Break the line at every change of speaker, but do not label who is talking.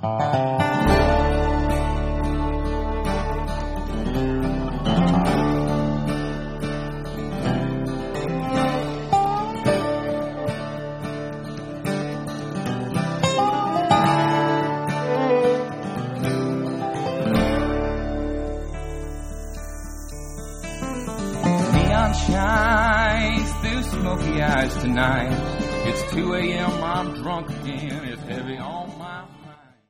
Shines through smoky eyes tonight. It's 2 a.m. I'm drunk again. It's heavy on